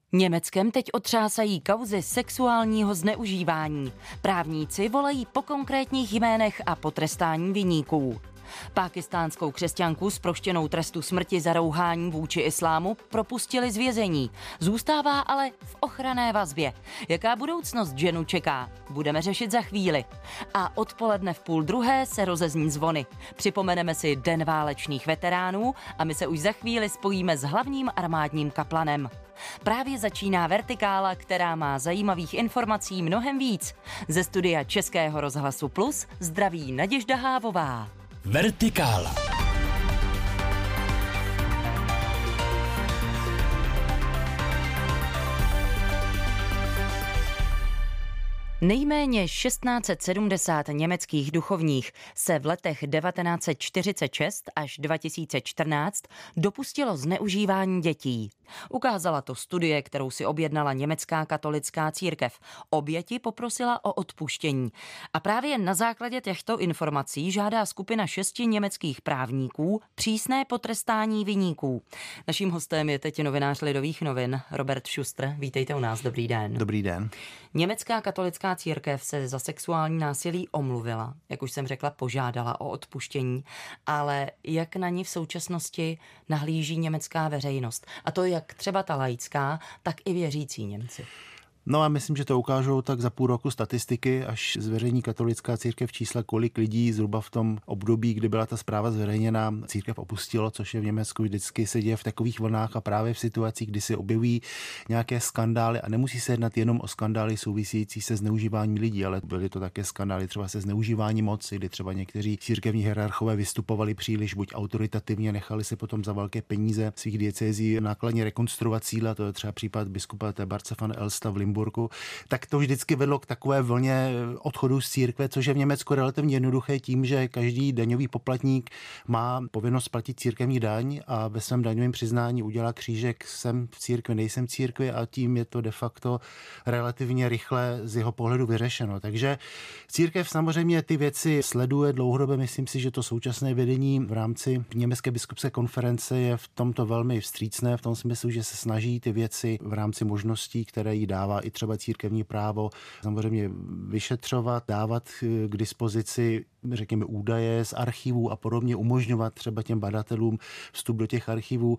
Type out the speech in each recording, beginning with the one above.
Německem teď otřásají kauzy sexuálního zneužívání. Právníci volají po konkrétních jménech a potrestání viníků. Pákistánskou křesťanku zproštěnou trestu smrti za rouhání vůči islámu propustili z vězení. Zůstává ale v ochranné vazbě. Jaká budoucnost ženu čeká? Budeme řešit za chvíli. A odpoledne v 12:30 se rozezní zvony. Připomeneme si Den válečných veteránů a my se už za chvíli spojíme s hlavním armádním kaplanem. Právě začíná Vertikála, která má zajímavých informací mnohem víc. Ze studia Českého rozhlasu Plus zdraví Naděžda Hávová. Vertikála. Nejméně 1670 německých duchovních se v letech 1946 až 2014 dopustilo zneužívání dětí. Ukázala to studie, kterou si objednala německá katolická církev. Oběti poprosila o odpuštění. A právě na základě těchto informací žádá skupina 6 německých právníků přísné potrestání viníků. Naším hostem je teď novinář Lidových novin Robert Schuster. Vítejte u nás, dobrý den. Dobrý den. Německá katolická církev se za sexuální násilí omluvila, jak už jsem řekla, požádala o odpuštění, ale jak na ní v současnosti nahlíží německá veřejnost? A to jak třeba ta laická, tak i věřící Němci. No a myslím, že to ukážou tak za půl roku statistiky, až zveřejní katolická církev čísla, kolik lidí zhruba v tom období, kdy byla ta zpráva zveřejněna, církev opustilo, což je v Německu vždycky se děje v takových vlnách a právě v situacích, kdy se objeví nějaké skandály a nemusí se jednat jenom o skandály související se zneužíváním lidí, ale byly to také skandály třeba se zneužíváním moci, kdy třeba někteří církevní hierarchové vystupovali příliš buď autoritativně, nechali si potom za velké peníze svých diecézí nákladně rekonstruovat sídla, to je třeba případ biskupa Tebarce van Elsta v Limburgu, tak to vždycky vedlo k takové vlně odchodu z církve, což je v Německu relativně jednoduché tím, že každý daňový poplatník má povinnost platit církevní daň a ve svém daňovém přiznání udělá křížek jsem v církvi, nejsem v církvi a tím je to de facto relativně rychle z jeho pohledu vyřešeno. Takže církev samozřejmě ty věci sleduje dlouhodobě, myslím si, že to současné vedení v rámci Německé biskupské konference je v tomto velmi vstřícné, v tom smyslu, že se snaží ty věci v rámci možností, které jí dává i třeba církevní právo, samozřejmě vyšetřovat, dávat k dispozici, řekněme, údaje z archivů a podobně, umožňovat třeba těm badatelům vstup do těch archivů.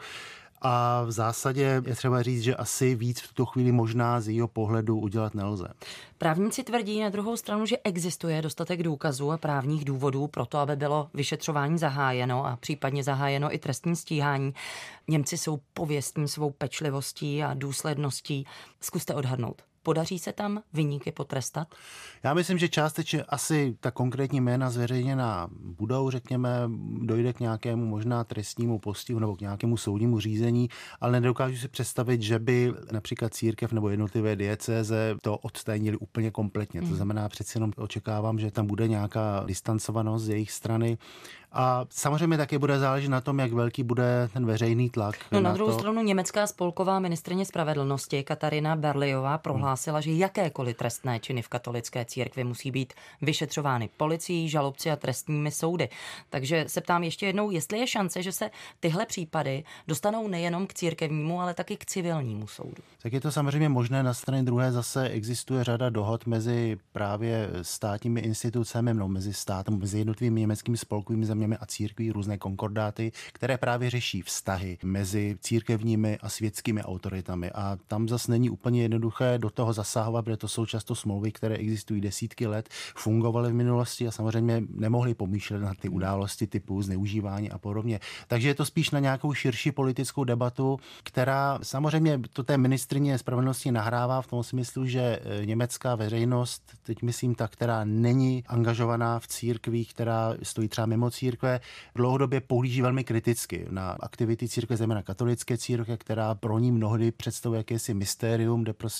A v zásadě je třeba říct, že asi víc v tuto chvíli možná z jeho pohledu udělat nelze. Právníci tvrdí na druhou stranu, že existuje dostatek důkazů a právních důvodů pro to, aby bylo vyšetřování zahájeno a případně zahájeno i trestní stíhání. Němci jsou pověstní svou pečlivostí a důsledností. Zkuste odhadnout. Podaří se tam viníky potrestat? Já myslím, že částečně asi ta konkrétní jména zveřejněná budou, řekněme, dojde k nějakému možná trestnímu postihu nebo k nějakému soudnímu řízení, ale nedokážu si představit, že by například církev nebo jednotlivé diecéze to odtajnili úplně kompletně. To znamená, přeci jenom očekávám, že tam bude nějaká distancovanost z jejich strany. A samozřejmě také bude záležet na tom, jak velký bude ten veřejný tlak. No na druhou stranu německá spolková ministryně spravedlnosti Katarina Berliová prohlásila, že jakékoliv trestné činy v katolické církvi musí být vyšetřovány policií, žalobci a trestními soudy. Takže se ptám ještě jednou, jestli je šance, že se tyhle případy dostanou nejenom k církevnímu, ale taky k civilnímu soudu. Tak je to samozřejmě možné, na straně druhé zase existuje řada dohod mezi právě státními institucemi, mezi státem, mezi jednotlivými německými spolkovými zeměmi a církví, různé konkordáty, které právě řeší vztahy mezi církevními a světskými autoritami. A tam zase není úplně jednoduché do toho zasahovat, protože to jsou často smlouvy, které existují desítky let, fungovaly v minulosti a samozřejmě nemohli pomýšlet na ty události typu zneužívání a podobně. Takže je to spíš na nějakou širší politickou debatu, která samozřejmě to té ministryně spravedlnosti nahrává v tom smyslu, že německá veřejnost, teď myslím ta, která není angažovaná v církvích, která stojí třeba mimo církve, dlouhodobě pohlíží velmi kriticky na aktivity církve, zejména katolické církve, která pro ní mnohdy představuje jakési mystérium, kde prostě se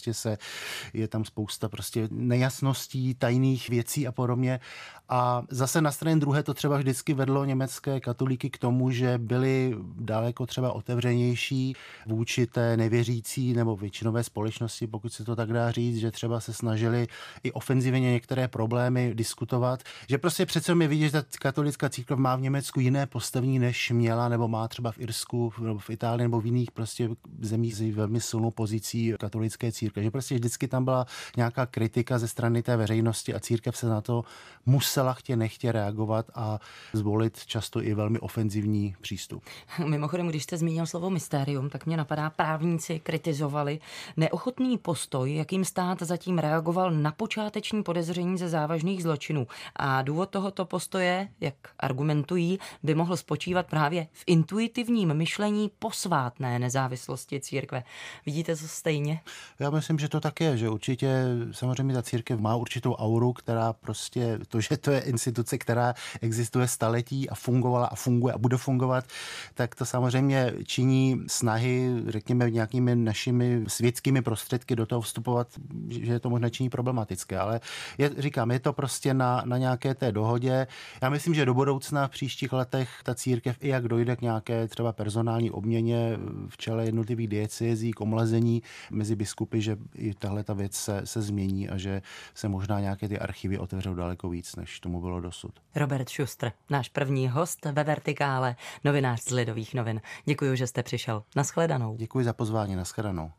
je tam spousta prostě nejasností, tajných věcí a podobně. A zase na straně druhé to třeba vždycky vedlo německé katolíky k tomu, že byli daleko třeba otevřenější vůči té nevěřící nebo většinové společnosti, pokud se to tak dá říct, že třeba se snažili i ofenzivně některé problémy diskutovat, že prostě přece mi vidí, že ta katolická církev má v Německu jiné postavení, než měla nebo má třeba v Irsku nebo v Itálii nebo v jiných prostě zemích s velmi silnou pozicí katolické církve. Že prostě vždycky tam byla nějaká kritika ze strany té veřejnosti a církev se na to musela nechtě reagovat a zvolit často i velmi ofenzivní přístup. Mimochodem, když jste zmínil slovo mystérium, tak mě napadá, právníci kritizovali neochotný postoj, jakým stát zatím reagoval na počáteční podezření ze závažných zločinů. A důvod tohoto postoje, jak argumentují, by mohl spočívat právě v intuitivním myšlení posvátné nezávislosti církve. Vidíte to stejně? Já myslím, že to tak je, že určitě samozřejmě ta církev má určitou auru, která prostě to, že to je instituce, která existuje staletí a fungovala a funguje a bude fungovat, tak to samozřejmě činí snahy, řekněme, nějakými našimi světskými prostředky do toho vstupovat, že to možná činí problematické. Ale říkám, je to prostě na nějaké té dohodě. Já myslím, že do budoucna v příštích letech ta církev, i jak dojde k nějaké třeba personální obměně v čele jednotlivých diecézí, k omlazení mezi biskupy, že i tahle ta věc se změní a že se možná nějaké ty archivy otevřou daleko víc, než tomu bylo dosud. Robert Šustr, náš první host ve Vertikále, novinář z Lidových novin. Děkuji, že jste přišel. Naschledanou. Děkuji za pozvání. Naschledanou.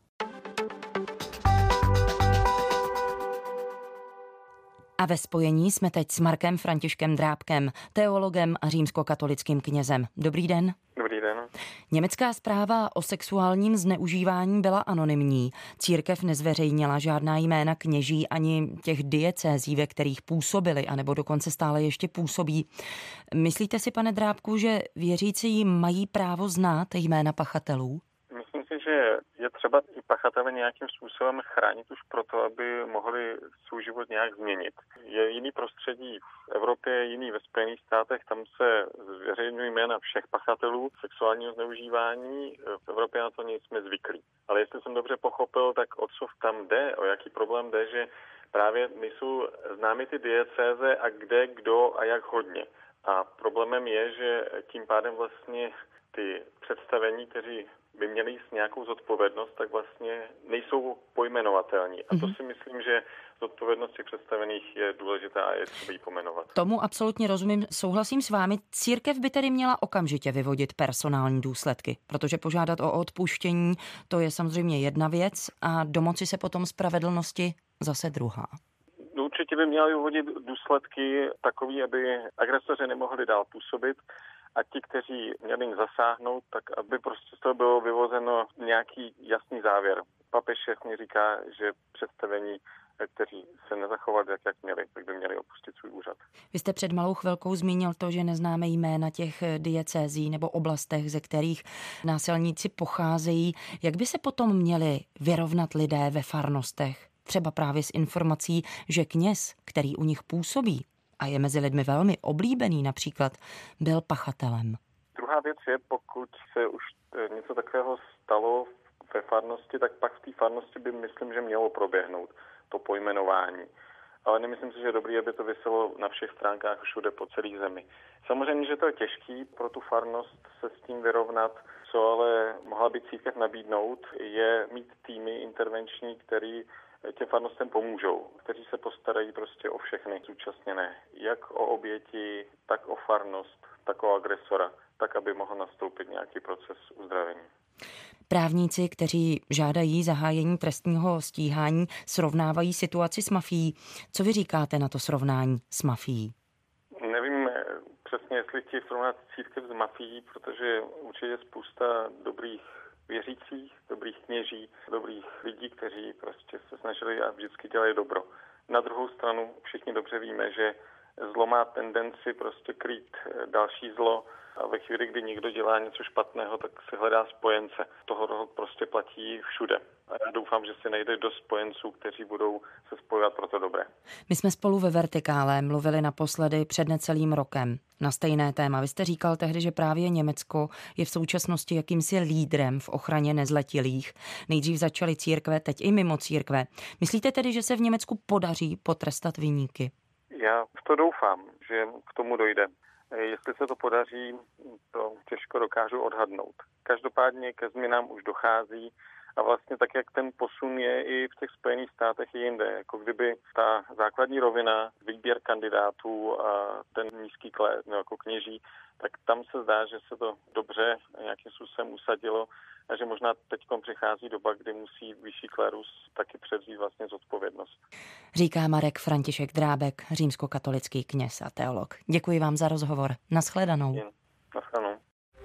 A ve spojení jsme teď s Markem Františkem Drábkem, teologem a římskokatolickým knězem. Dobrý den. Dobrý den. Německá zpráva o sexuálním zneužívání byla anonymní. Církev nezveřejnila žádná jména kněží ani těch diecézí, ve kterých působili, anebo dokonce stále ještě působí. Myslíte si, pane Drábku, že věřící mají právo znát jména pachatelů? Myslím si, že je třeba i pachatele nějakým způsobem chránit už proto, aby mohli svůj život nějak změnit. Je jiný prostředí v Evropě, jiný ve Spojených státech, tam se zveřejňují jména všech pachatelů sexuálního zneužívání. V Evropě na to nejsme zvyklí. Ale jestli jsem dobře pochopil, tak o co tam jde, o jaký problém jde, že právě nejsou známy ty diecéze a kde, kdo a jak hodně. A problémem je, že tím pádem vlastně ty představení, kteří by měli jít nějakou zodpovědnost, tak vlastně nejsou pojmenovatelní. A to si myslím, že zodpovědnost těch představených je důležitá a je třeba ji pomenovat. Tomu absolutně rozumím, souhlasím s vámi. Církev by tedy měla okamžitě vyvodit personální důsledky, protože požádat o odpuštění, to je samozřejmě jedna věc a domoci se potom spravedlnosti zase druhá. Určitě by měla vyvodit důsledky takový, aby agresoři nemohli dál působit a ti, kteří měli zasáhnout, tak aby prostě z toho bylo vyvozeno nějaký jasný závěr. Papež jasně říká, že představení, kteří se nezachovali jak měli, tak by měli opustit svůj úřad. Vy jste před malou chvilkou zmínil to, že neznáme jména těch diecézí nebo oblastech, ze kterých násilníci pocházejí. Jak by se potom měli vyrovnat lidé ve farnostech? Třeba právě s informací, že kněz, který u nich působí a je mezi lidmi velmi oblíbený například, byl pachatelem. Druhá věc je, pokud se už něco takového stalo ve farnosti, tak pak v té farnosti by myslím, že mělo proběhnout to pojmenování. Ale nemyslím si, že je dobré, aby to viselo na všech stránkách všude po celé zemi. Samozřejmě, že to je těžký pro tu farnost se s tím vyrovnat, co ale mohla by církev nabídnout, je mít týmy intervenční, který těm farnostem pomůžou, kteří se postarají prostě o všechny zúčastněné, jak o oběti, tak o farnost, tak o agresora, tak, aby mohl nastoupit nějaký proces uzdravení. Právníci, kteří žádají zahájení trestního stíhání, srovnávají situaci s mafií. Co vy říkáte na to srovnání s mafií? Nevím přesně, jestli chtějí srovnat církev s mafií, protože určitě je spousta dobrých věřících, dobrých kněží, dobrých lidí, kteří prostě se snažili a vždycky dělají dobro. Na druhou stranu všichni dobře víme, že zlo má tendenci prostě krýt další zlo a ve chvíli, kdy někdo dělá něco špatného, tak si hledá spojence. Toho prostě platí všude. A já doufám, že si najde dost spojenců, kteří budou se spojovat pro to dobré. My jsme spolu ve Vertikále mluvili naposledy před necelým rokem na stejné téma. Vy jste říkal tehdy, že právě Německo je v současnosti jakýmsi lídrem v ochraně nezletilých. Nejdřív začaly církve, teď i mimo církve. Myslíte tedy, že se v Německu podaří potrestat viníky? Já v to doufám, že k tomu dojde. Jestli se to podaří, to těžko dokážu odhadnout. Každopádně ke změnám už dochází a vlastně tak, jak ten posun je i v těch Spojených státech i jinde. Jako kdyby ta základní rovina, výběr kandidátů a ten nízký klés, jako kněží, tak tam se zdá, že se to dobře nějakým způsobem usadilo a že možná teď přichází doba, kdy musí vyšší klérus taky převzít vlastně zodpovědnost. Říká Marek František Drábek, římskokatolický kněz a teolog. Děkuji vám za rozhovor. Naschledanou. Naschledanou.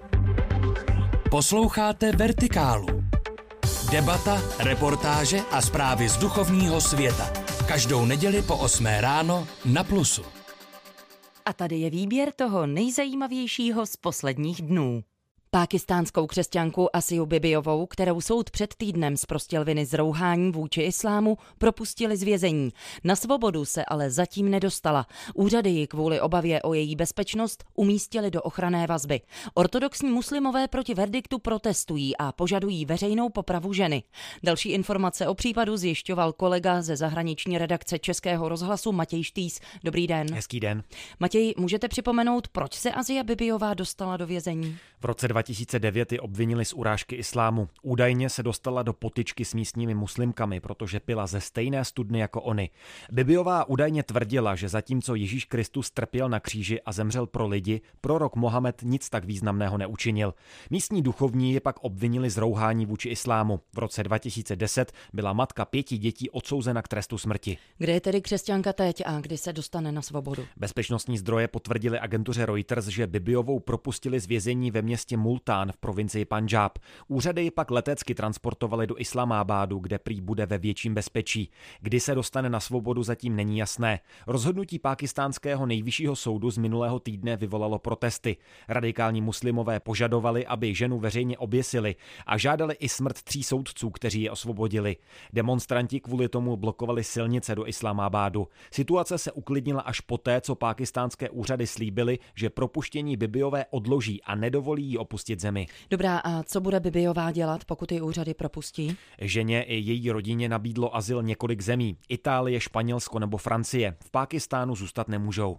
Posloucháte Vertikálu. Debata, reportáže a zprávy z duchovního světa. Každou neděli po 8 ráno na Plusu. A tady je výběr toho nejzajímavějšího z posledních dnů. Pákistánskou křesťanku Asiu Bibiovou, kterou soud před týdnem zprostil viny z rouhání vůči islámu, propustili z vězení. Na svobodu se ale zatím nedostala. Úřady ji kvůli obavě o její bezpečnost umístili do ochranné vazby. Ortodoxní muslimové proti verdiktu protestují a požadují veřejnou popravu ženy. Další informace o případu zjišťoval kolega ze zahraniční redakce Českého rozhlasu Matěj Štýs. Dobrý den. Hezký den. Matěj, můžete připomenout, proč se Asia Bibiová dostala do vězení? V roce 2009 ji obvinili z urážky islámu. Údajně se dostala do potyčky s místními muslimkami, protože pila ze stejné studny jako oni. Bibiová údajně tvrdila, že zatímco Ježíš Kristus trpěl na kříži a zemřel pro lidi, prorok Mohamed nic tak významného neučinil. Místní duchovní je pak obvinili z rouhání vůči islámu. V roce 2010 byla matka 5 dětí odsouzena k trestu smrti. Kde je tedy křesťanka teď a kdy se dostane na svobodu? Bezpečnostní zdroje potvrdili agentuře Reuters, že Bibiovou propustili z vězení ve městě Multán v provincii Pandžáb. Úřady ji pak letecky transportovali do Islamabádu, kde prý bude ve větším bezpečí. Kdy se dostane na svobodu, zatím není jasné. Rozhodnutí pákistánského nejvyššího soudu z minulého týdne vyvolalo protesty. Radikální muslimové požadovali, aby ženu veřejně oběsili a žádali i smrt 3 soudců, kteří je osvobodili. Demonstranti kvůli tomu blokovali silnice do Islamabádu. Situace se uklidnila až poté, co pákistánské úřady slíbily, že propuštění Bibiové odloží a nedovolí jí opustit zemi. Dobrá, a co bude Bibiová dělat, pokud ji úřady propustí? Ženě i její rodině nabídlo azyl několik zemí. Itálie, Španělsko nebo Francie. V Pákistánu zůstat nemůžou.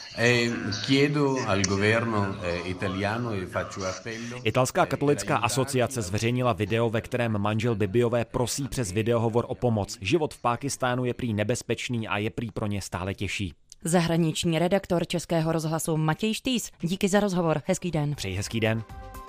Italská katolická asociace zveřejnila video, ve kterém manžel Bibiové prosí přes videohovor o pomoc. Život v Pákistánu je prý nebezpečný a je prý pro ně stále těžší. Zahraniční redaktor Českého rozhlasu Matěj Štýs. Díky za rozhovor. Hezký den. Přeji hezký den.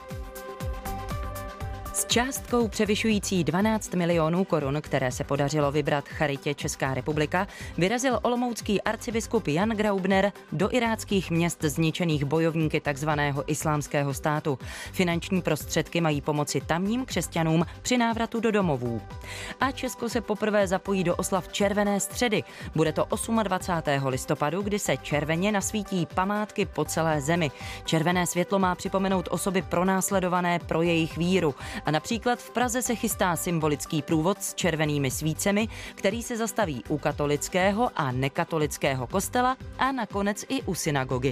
S částkou převyšující 12 milionů korun, které se podařilo vybrat charitě Česká republika, vyrazil olomoucký arcibiskup Jan Graubner do iráckých měst zničených bojovníky takzvaného islámského státu. Finanční prostředky mají pomoci tamním křesťanům při návratu do domovů. A Česko se poprvé zapojí do oslav Červené středy. Bude to 28. listopadu, kdy se červeně nasvítí památky po celé zemi. Červené světlo má připomenout osoby pronásledované pro jejich víru. A například v Praze se chystá symbolický průvod s červenými svícemi, který se zastaví u katolického a nekatolického kostela a nakonec i u synagogy.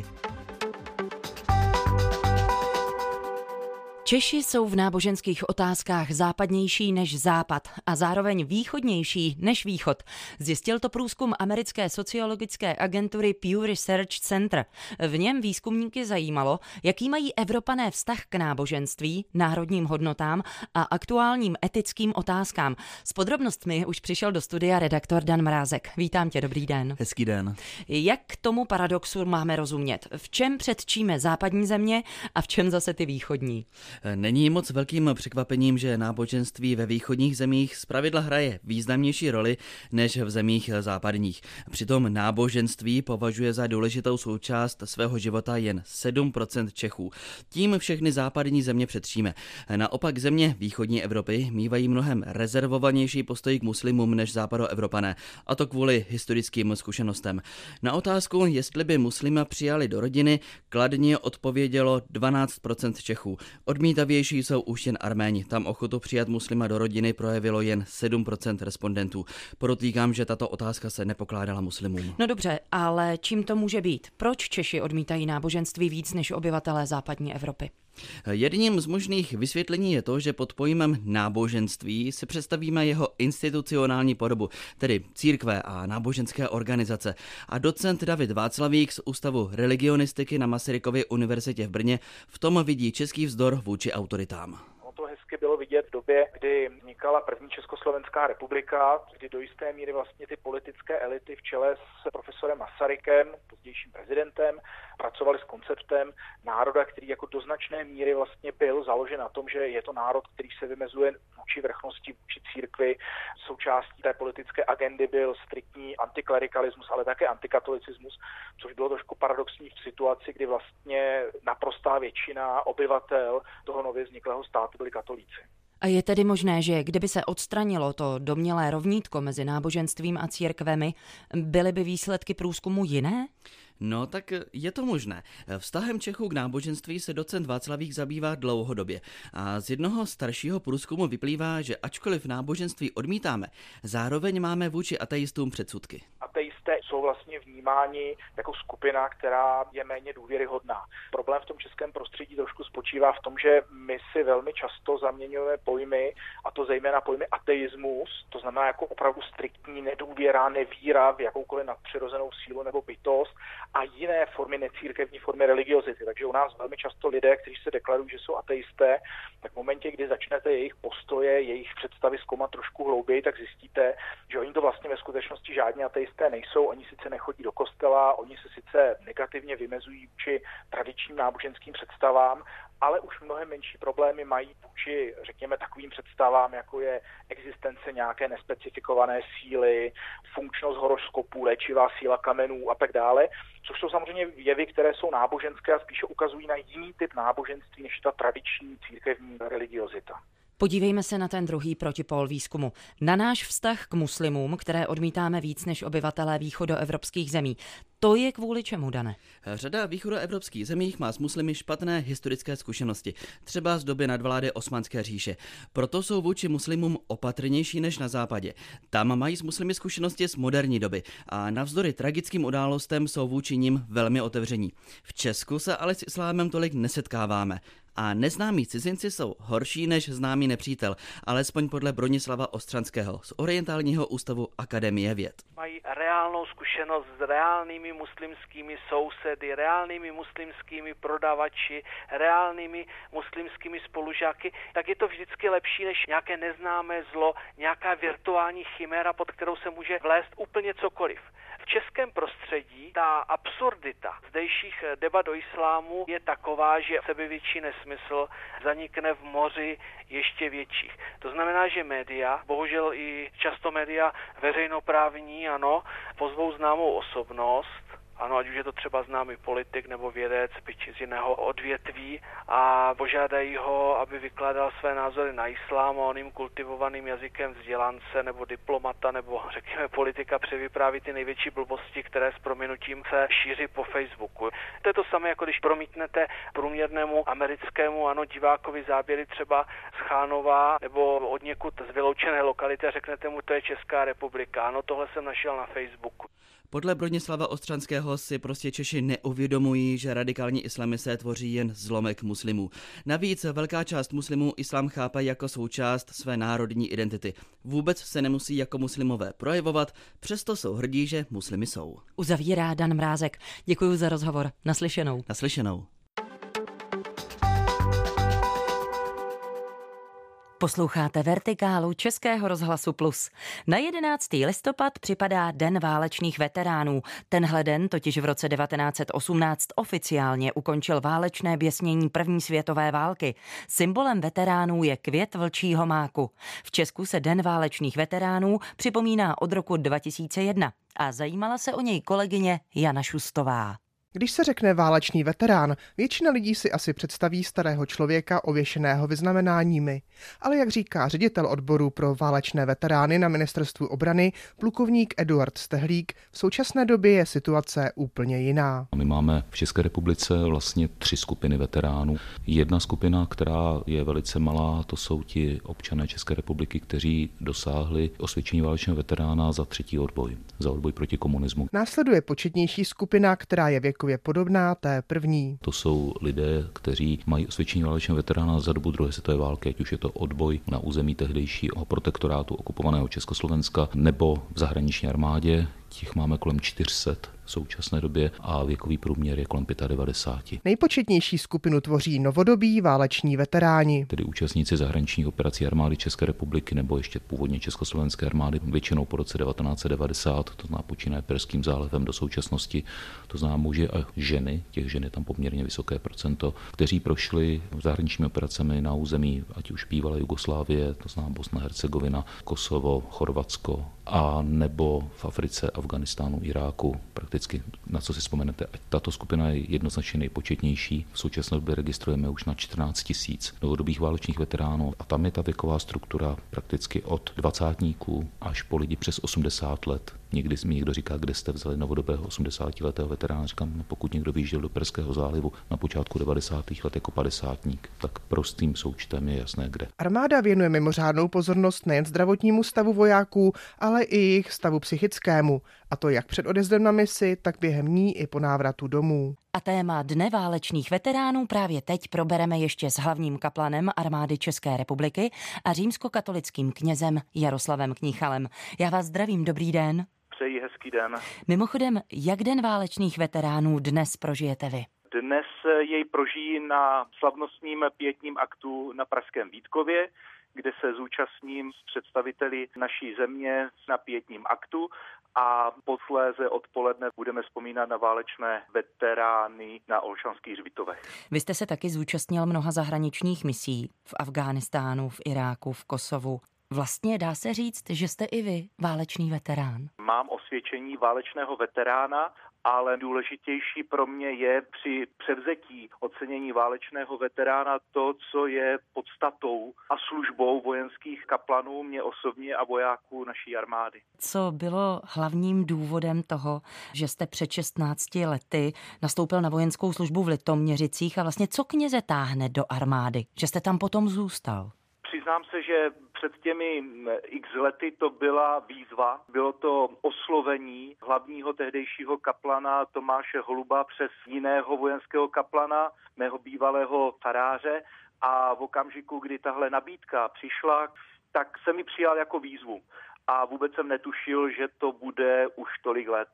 Češi jsou v náboženských otázkách západnější než západ a zároveň východnější než východ. Zjistil to průzkum americké sociologické agentury Pew Research Center. V něm výzkumníky zajímalo, jaký mají Evropané vztah k náboženství, národním hodnotám a aktuálním etickým otázkám. S podrobnostmi už přišel do studia redaktor Dan Mrázek. Vítám tě, dobrý den. Hezký den. Jak tomu paradoxu máme rozumět? V čem předčíme západní země a v čem zase ty východní? Není moc velkým překvapením, že náboženství ve východních zemích zpravidla hraje významnější roli než v zemích západních. Přitom náboženství považuje za důležitou součást svého života jen 7% Čechů. Tím všechny západní země předčíme. Naopak země východní Evropy mívají mnohem rezervovanější postoj k muslimům než západoevropané, a to kvůli historickým zkušenostem. Na otázku, jestli by muslima přijali do rodiny, kladně odpovědělo 12% Čechů. Odmítavější jsou už jen Arméni. Tam ochotu přijat muslima do rodiny projevilo jen 7% respondentů. Podotýkám, že tato otázka se nepokládala muslimům. No dobře, ale čím to může být? Proč Češi odmítají náboženství víc než obyvatelé západní Evropy? Jedním z možných vysvětlení je to, že pod pojmem náboženství si představíme jeho institucionální podobu, tedy církve a náboženské organizace. A docent David Václavík z Ústavu religionistiky na Masarykově univerzitě v Brně v tom vidí český vzdor vůči autoritám. To hezky bylo vidět v době, kdy vznikala první Československá republika, kdy do jisté míry vlastně ty politické elity v čele s profesorem Masarykem, pozdějším prezidentem, pracovali s konceptem národa, který jako do značné míry vlastně byl založen na tom, že je to národ, který se vymezuje vůči vrchnosti, vůči církvi. Součástí té politické agendy byl striktní antiklerikalismus, ale také antikatolicismus, což bylo trošku paradoxní v situaci, kdy vlastně naprostá většina obyvatel toho nově vzniklého státu byli katolíci. A je tedy možné, že kdyby se odstranilo to domnělé rovnítko mezi náboženstvím a církvemi, byly by výsledky průzkumu jiné? No tak je to možné. Vztahem Čechů k náboženství se docent Václavík zabývá dlouhodobě. A z jednoho staršího průzkumu vyplývá, že ačkoliv náboženství odmítáme, zároveň máme vůči ateistům předsudky. Ateisté jsou vlastně vnímáni jako skupina, která je méně důvěryhodná. Problém v tom českém prostředí trošku spočívá v tom, že my si velmi často zaměňujeme pojmy, a to zejména pojmy ateismus, to znamená jako opravdu striktní nedůvěra, nevíra v jakoukoliv nadpřirozenou sílu nebo bytost, a jiné formy, necírkevní formy religiozity. Takže u nás velmi často lidé, kteří se deklarují, že jsou ateisté, tak v momentě, kdy začnete jejich postoje, jejich představy zkoumat trošku hlouběji, tak zjistíte, že oni to vlastně ve skutečnosti žádní ateisté nejsou. Oni sice nechodí do kostela, oni se sice negativně vymezují vůči tradičním náboženským představám, ale už mnohem menší problémy mají vůči, řekněme, takovým představám, jako je existence nějaké nespecifikované síly, funkčnost horoskopů, léčivá síla kamenů a tak dále, což jsou samozřejmě jevy, které jsou náboženské a spíše ukazují na jiný typ náboženství než ta tradiční církevní religiozita. Podívejme se na ten druhý protipól výzkumu. Na náš vztah k muslimům, které odmítáme víc než obyvatelé východoevropských zemí. To je kvůli čemu, Dane? Řada východoevropských zemích má s muslimy špatné historické zkušenosti, třeba z doby nadvlády Osmanské říše. Proto jsou vůči muslimům opatrnější než na západě. Tam mají s muslimy zkušenosti z moderní doby a navzdory tragickým událostem jsou vůči nim velmi otevření. V Česku se ale s islámem tolik nesetkáváme. A neznámí cizinci jsou horší než známý nepřítel, alespoň podle Bronislava Ostranského z Orientálního ústavu Akademie věd. Mají reálnou zkušenost s reálnými muslimskými sousedy, reálnými muslimskými prodavači, reálnými muslimskými spolužáky, tak je to vždycky lepší než nějaké neznámé zlo, nějaká virtuální chiméra, pod kterou se může vlézt úplně cokoliv. V českém prostředí ta absurdita zdejších debat o islámu je taková, že sebevětší nesmysl zanikne v moři ještě větších. To znamená, že média, bohužel i často média veřejnoprávní, ano, pozvou známou osobnost, ano, ať už je to třeba známý politik nebo vědec, byť z jiného odvětví, a požádají ho, aby vykládal své názory na islám, a on jim kultivovaným jazykem vzdělance nebo diplomata nebo řekněme politika převypráví ty největší blbosti, které s prominutím se šíří po Facebooku. To je to samé, jako když promítnete průměrnému americkému divákovi záběry třeba z Chánova nebo od někud z vyloučené lokality a řeknete mu, to je Česká republika. Ano, tohle jsem našel na Facebooku. Podle Bronislava Ostranského si prostě Češi neuvědomují, že radikální islamisté tvoří jen zlomek muslimů. Navíc velká část muslimů islám chápe jako součást své národní identity. Vůbec se nemusí jako muslimové projevovat, přesto jsou hrdí, že muslimy jsou. Uzavírá Dan Mrázek. Děkuji za rozhovor. Naslyšenou. Naslyšenou. Posloucháte Vertikálu Českého rozhlasu Plus. Na 11. listopad připadá Den válečných veteránů. Tenhle den totiž v roce 1918 oficiálně ukončil válečné běsnění první světové války. Symbolem veteránů je květ vlčího máku. V Česku se Den válečných veteránů připomíná od roku 2001 a zajímala se o něj kolegyně Jana Šustová. Když se řekne válečný veterán, většina lidí si asi představí starého člověka ověšeného vyznamenáními. Ale jak říká ředitel odboru pro válečné veterány na Ministerstvu obrany, plukovník Eduard Stehlík, v současné době je situace úplně jiná. My máme v České republice vlastně 3 skupiny veteránů. Jedna skupina, která je velice malá, to jsou ti občané České republiky, kteří dosáhli osvědčení válečného veterána za 3. odboj, za odboj proti komunismu. Následuje početnější skupina, která je věkově podobná té první. To jsou lidé, kteří mají osvědčení válečného veterána za dobu druhé světové války, ať už je to odboj na území tehdejšího protektorátu okupovaného Československa nebo v zahraniční armádě. Těch máme kolem 400 v současné době a věkový průměr je kolem 95. Nejpočetnější skupinu tvoří novodobí váleční veteráni. Tedy účastníci zahraničních operací armády České republiky nebo ještě původně Československé armády, většinou po roce 1990, to znamená počínaje Perským zálivem do současnosti, to znamená muži a ženy, těch žen je tam poměrně vysoké procento, kteří prošli zahraničními operacemi na území, ať už bývalé Jugoslávie, to znamená Bosna, Hercegovina, Kosovo, Chorvatsko, a nebo v Africe, Afganistánu, Iráku, prakticky na co si vzpomenete. Tato skupina je jednoznačně nejpočetnější. V současné době registrujeme už na 14 000 novodobých válečných veteránů a tam je ta věková struktura prakticky od dvacátníků až po lidi přes 80 let. Někdy mi někdo říká, kde jste vzali novodobého 80letého veterána. Říkám, no, pokud někdo vyjížděl do Perského zálivu na počátku 90. let jako 50ník, tak prostým součtem je jasné kde. Armáda věnuje mimořádnou pozornost nejen zdravotnímu stavu vojáků, ale i jejich stavu psychickému. A to jak před odjezdem na misi, tak během ní i po návratu domů. A téma Dne válečných veteránů právě teď probereme ještě s hlavním kaplanem armády České republiky a římskokatolickým knězem Jaroslavem Kníchalem. Já vás zdravím, dobrý den. Přeji hezký den. Mimochodem, jak Den válečných veteránů dnes prožijete vy? Dnes jej prožijí na slavnostním pietním aktu na pražském Vítkově, kde se zúčastním s představiteli naší země na pietním aktu a posléze odpoledne budeme vzpomínat na válečné veterány na Olšanských hřbitovech. Vy jste se taky zúčastnil mnoha zahraničních misí v Afghánistánu, v Iráku, v Kosovu. Vlastně dá se říct, že jste i vy válečný veterán. Mám osvědčení válečného veterána, ale důležitější pro mě je při převzetí ocenění válečného veterána to, co je podstatou a službou vojenských kaplanů, mě osobně a vojáků naší armády. Co bylo hlavním důvodem toho, že jste před 16 lety nastoupil na vojenskou službu v Litoměřicích a vlastně co kněze táhne do armády, že jste tam potom zůstal? Přiznám se, že před těmi x lety to byla výzva. Bylo to oslovení hlavního tehdejšího kaplana Tomáše Holuba přes jiného vojenského kaplana, mého bývalého faráře, a v okamžiku, kdy tahle nabídka přišla, tak jsem ji přijal jako výzvu. A vůbec jsem netušil, že to bude už tolik let.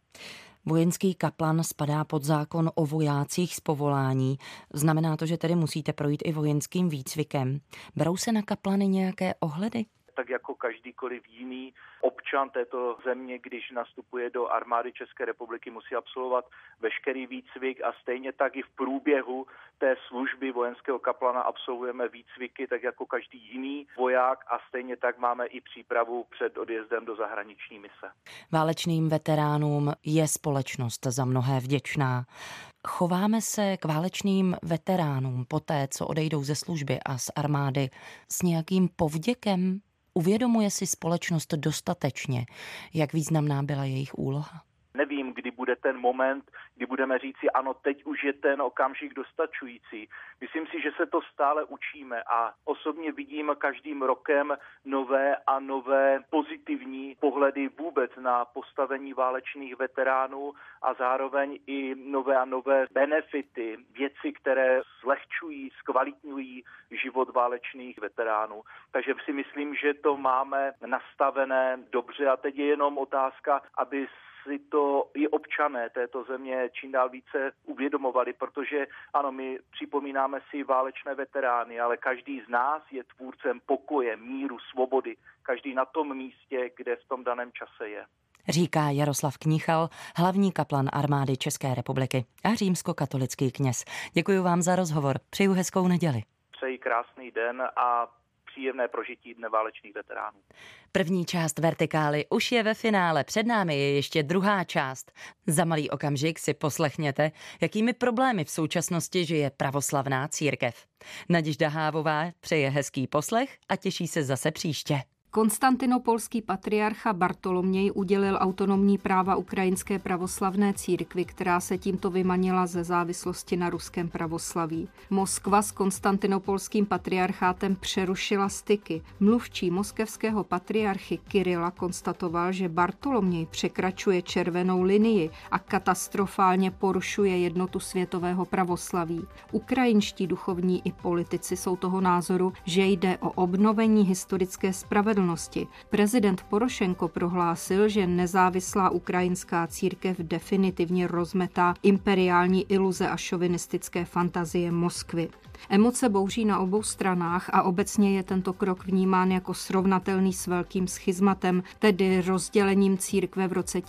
Vojenský kaplan spadá pod zákon o vojácích z povolání. Znamená to, že tedy musíte projít i vojenským výcvikem. Berou se na kaplany nějaké ohledy? Tak jako každýkoliv jiný občan této země, když nastupuje do armády České republiky, musí absolvovat veškerý výcvik a stejně tak i v průběhu té služby vojenského kaplana absolvujeme výcviky, tak jako každý jiný voják, a stejně tak máme i přípravu před odjezdem do zahraniční mise. Válečným veteránům je společnost za mnohé vděčná. Chováme se k válečným veteránům poté, co odejdou ze služby a z armády, s nějakým povděkem? Uvědomuje si společnost dostatečně, jak významná byla jejich úloha? Nevím, kdy bude ten moment, kdy budeme říci, ano, teď už je ten okamžik dostačující. Myslím si, že se to stále učíme a osobně vidím každým rokem nové a nové pozitivní pohledy vůbec na postavení válečných veteránů a zároveň i nové a nové benefity, věci, které zlehčují, zkvalitňují život válečných veteránů. Takže si myslím, že to máme nastavené dobře a teď je jenom otázka, aby si to i občané této země čím dál více uvědomovali, protože ano, my připomínáme si válečné veterány, ale každý z nás je tvůrcem pokoje, míru, svobody. Každý na tom místě, kde v tom daném čase je. Říká Jaroslav Kníchal, hlavní kaplan armády České republiky a římskokatolický kněz. Děkuji vám za rozhovor. Přeju hezkou neděli. Přeji krásný den a příjemné prožití Dne válečných veteránů. První část Vertikály už je ve finále, před námi je ještě druhá část. Za malý okamžik si poslechněte, jakými problémy v současnosti žije pravoslavná církev. Naděžda Hávová přeje hezký poslech a těší se zase příště. Konstantinopolský patriarcha Bartoloměj udělil autonomní práva ukrajinské pravoslavné církvi, která se tímto vymanila ze závislosti na ruském pravoslaví. Moskva s konstantinopolským patriarchátem přerušila styky. Mluvčí moskevského patriarchy Kirila konstatoval, že Bartoloměj překračuje červenou linii a katastrofálně porušuje jednotu světového pravoslaví. Ukrajinští duchovní i politici jsou toho názoru, že jde o obnovení historické spravedlnosti. Prezident Porošenko prohlásil, že nezávislá ukrajinská církev definitivně rozmetá imperiální iluze a šovinistické fantazie Moskvy. Emoce bouří na obou stranách a obecně je tento krok vnímán jako srovnatelný s velkým schizmatem, tedy rozdělením církve v roce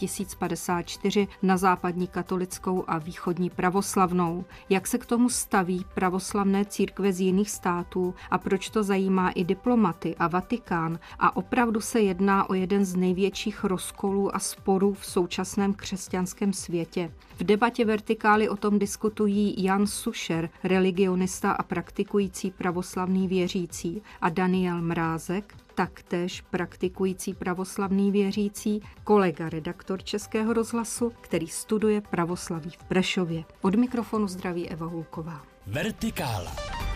1054 na západní katolickou a východní pravoslavnou. Jak se k tomu staví pravoslavné církve z jiných států a proč to zajímá i diplomaty a Vatikán a opravdu se jedná o jeden z největších rozkolů a sporů v současném křesťanském světě. V debatě Vertikály o tom diskutují Jan Sušer, religionista a praktikující pravoslavný věřící, a Daniel Mrázek, taktéž praktikující pravoslavný věřící, kolega redaktor Českého rozhlasu, který studuje pravoslaví v Prešově. Od mikrofonu zdraví Eva Hulková. Vertikála.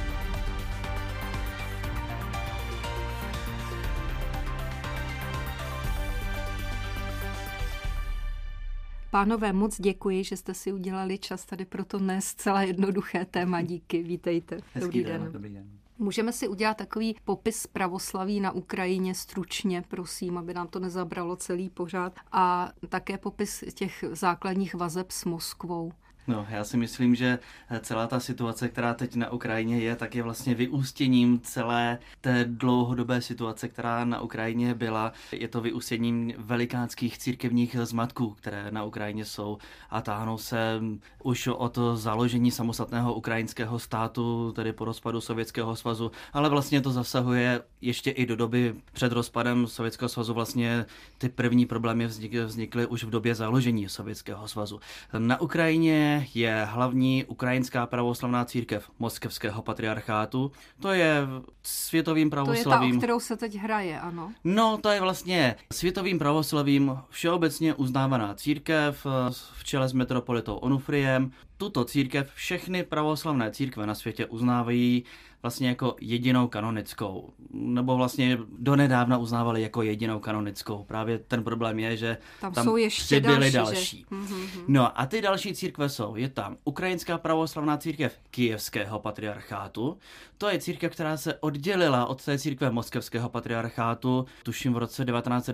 Pánové, moc děkuji, že jste si udělali čas tady pro to dnes zcela jednoduché téma. Díky, vítejte. Dobrý den. Můžeme si udělat takový popis pravoslaví na Ukrajině stručně, prosím, aby nám to nezabralo celý pořad, a také popis těch základních vazeb s Moskvou. No, já si myslím, že celá ta situace, která teď na Ukrajině je, tak je vlastně vyústěním celé té dlouhodobé situace, která na Ukrajině byla. Je to vyústěním velikánských církevních zmatků, které na Ukrajině jsou a táhnou se už od založení samostatného ukrajinského státu, tedy po rozpadu Sovětského svazu, ale vlastně to zasahuje ještě i do doby před rozpadem Sovětského svazu. Vlastně ty první problémy vznikly už v době založení Sovětského svazu. Na Ukrajině je hlavní ukrajinská pravoslavná církev Moskevského patriarchátu. To je světovým pravoslavím. To je ta, o kterou se teď hraje, ano. No, to je vlastně světovým pravoslavím všeobecně uznávaná církev v čele s metropolitou Onufriem. Tuto církev všechny pravoslavné církve na světě uznávají vlastně jako jedinou kanonickou, nebo vlastně donedávna uznávali jako jedinou kanonickou. Právě ten problém je, že tam jsou ještě přibyly další. No a ty další církve jsou, je tam Ukrajinská pravoslavná církev Kyjevského patriarchátu, to je církev, která se oddělila od té církve Moskevského patriarchátu, tuším v roce